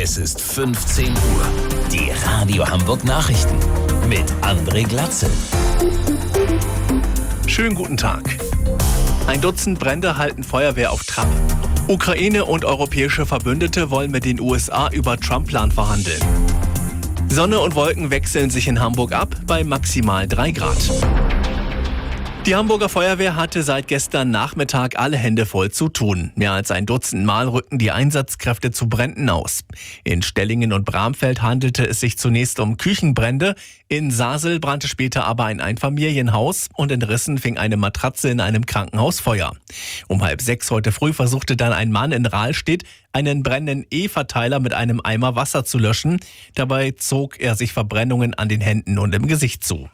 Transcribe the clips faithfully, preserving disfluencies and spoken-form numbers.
Es ist fünfzehn Uhr. Die Radio Hamburg Nachrichten mit André Glatzel. Schönen guten Tag. Ein Dutzend Brände halten Feuerwehr auf Trab. Ukraine und europäische Verbündete wollen mit den U S A über Trump-Plan verhandeln. Sonne und Wolken wechseln sich in Hamburg ab bei maximal drei Grad. Die Hamburger Feuerwehr hatte seit gestern Nachmittag alle Hände voll zu tun. Mehr als ein Dutzend Mal rückten die Einsatzkräfte zu Bränden aus. In Stellingen und Bramfeld handelte es sich zunächst um Küchenbrände. In Sasel brannte später aber ein Einfamilienhaus und in Rissen fing eine Matratze in einem Krankenhaus Feuer. Um halb sechs heute früh versuchte dann ein Mann in Rahlstedt, einen brennenden E-Verteiler mit einem Eimer Wasser zu löschen. Dabei zog er sich Verbrennungen an den Händen und im Gesicht zu.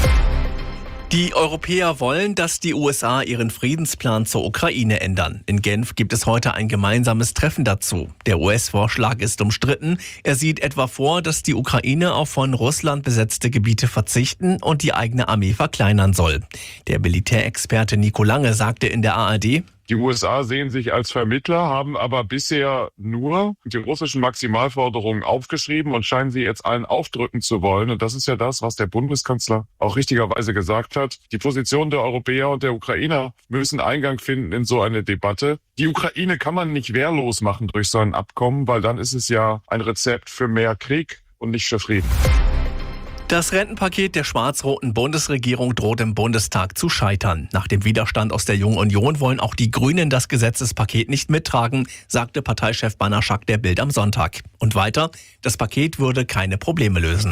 Die Europäer wollen, dass die U S A ihren Friedensplan zur Ukraine ändern. In Genf gibt es heute ein gemeinsames Treffen dazu. Der U S-Vorschlag ist umstritten. Er sieht etwa vor, dass die Ukraine auf von Russland besetzte Gebiete verzichten und die eigene Armee verkleinern soll. Der Militärexperte Nico Lange sagte in der A R D: Die U S A sehen sich als Vermittler, haben aber bisher nur die russischen Maximalforderungen aufgeschrieben und scheinen sie jetzt allen aufdrücken zu wollen. Und das ist ja das, was der Bundeskanzler auch richtigerweise gesagt hat. Die Positionen der Europäer und der Ukrainer müssen Eingang finden in so eine Debatte. Die Ukraine kann man nicht wehrlos machen durch so ein Abkommen, weil dann ist es ja ein Rezept für mehr Krieg und nicht für Frieden. Das Rentenpaket der schwarz-roten Bundesregierung droht im Bundestag zu scheitern. Nach dem Widerstand aus der Jungen Union wollen auch die Grünen das Gesetzespaket nicht mittragen, sagte Parteichef Banaschak der Bild am Sonntag. Und weiter, das Paket würde keine Probleme lösen.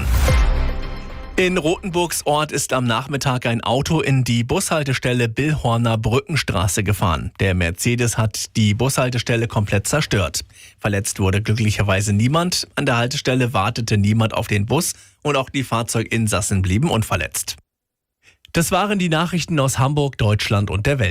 In Rothenburgs Ort ist am Nachmittag ein Auto in die Bushaltestelle Billhorner Brückenstraße gefahren. Der Mercedes hat die Bushaltestelle komplett zerstört. Verletzt wurde glücklicherweise niemand. An der Haltestelle wartete niemand auf den Bus und auch die Fahrzeuginsassen blieben unverletzt. Das waren die Nachrichten aus Hamburg, Deutschland und der Welt.